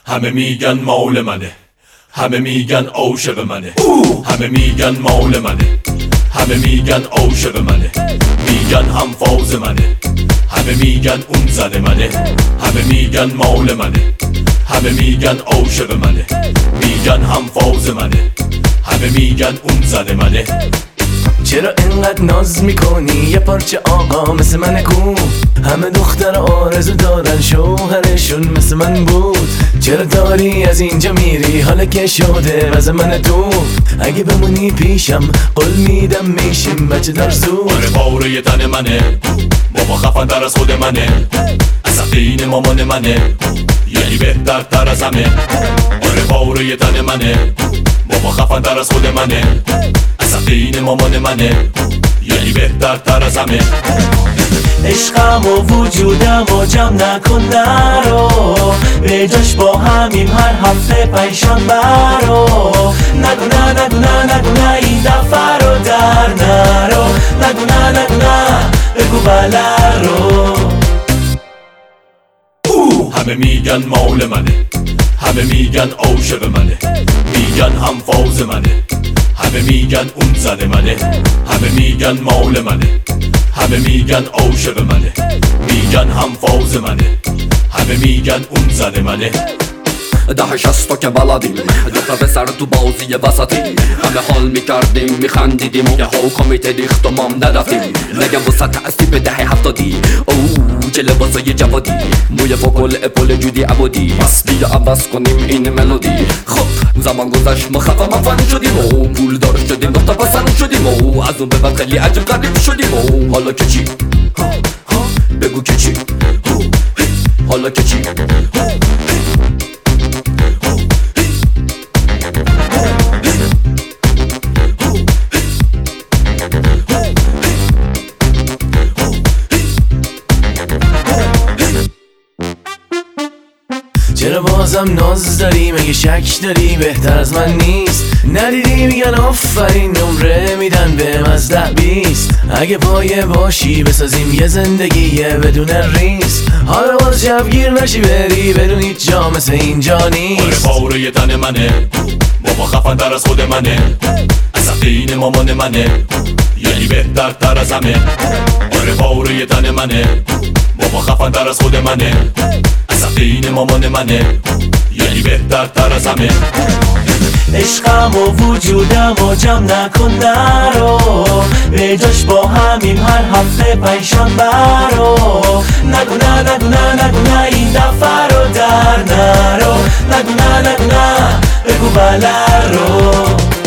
همه میگن مال منه، همه میگن عاشق منه، همه میگن مال منه، همه میگن عاشق منه، میگن هم فاز منه، همه میگن اون زن منه، همه میگن مال منه، همه میگن عاشق منه، میگن هم فاز منه، همه میگن اون زن منه. چرا انقدر ناز میکنی یه پارچه آقا مثل من کو؟ همه دختر آرزو دارن شوهرشون مثل من بود. چرا داری از اینجا میری حالا که شده واسه من تو؟ اگه بمونی پیشم قول میدم میشیم بچه دار زود. آره پاره تن منه، بابا خفن تر از خود منه، عصبین مامان منه، یعنی بهتر تر از همه. آره پاره تن منه، بابا خفن تر از خود منه، عصبین مامان منه، یعنی بهتر تر از همه. عشقم و وجودم و جمع نکن نرو، به جاش با همیم هر هفته پنجشنبه برو. نگو نه نگو نه نگو نه این دفعه رو در نرو، نگو نه نگو نه بگو بله رو. همه میگن مال منه، همه میگن عاشق منه، میگن هم فاز منه، همه میگن اون زن منه، همه میگن مال منه، همه میگن عاشق منه، میگن هم فاز منه، همه میگن اون زن منه. ده 60 که بلدیم دوتا پسر تو بازی وسطی، همه حال میکردیم میخندیدیم یه ها کمیته ریخت و مام ندفتیم. نگم وسط تأثیر به دهه 70 اوه چه لباسای جوادی، موی فوکل اپل جودی عبودی، بس بیا عوض کنیم این ملودی. خب زمان گذشت ما خفا مفن شدیم و پول دار شدیم دختر پسند شدیم و از اون به بعد خیلی عجب غریب شدیم و حالا که چی؟ بگو که چی؟ حالا که چی؟ چرا بازم ناز داری؟ مگه شک داری بهتر از من نیست؟ ندیدی میگن آفرین نمره میدن بهم از 10 20. اگه پایه باشی بسازیم یه زندگی بدون ریس. حالا باز شبگیر نشی بری بدون هیچ جا مثل اینجا نیست. آره پاره تن منه، بابا خفن تر از خود منه، عصبین مامان منه، یعنی بهتر تر از همه. آره پاره تن منه، بابا خفن تر از خود منه، عصبین مامان منه، یعنی بهتر تر از همه. عشقم و وجودم و جمع نکن نرو، به جاش با همیم هر هفته پنجشنبه برو. نگو نه نگو نه نگو نه این دفعه رو در نرو، نگو نه نگو نه بگو بله رو.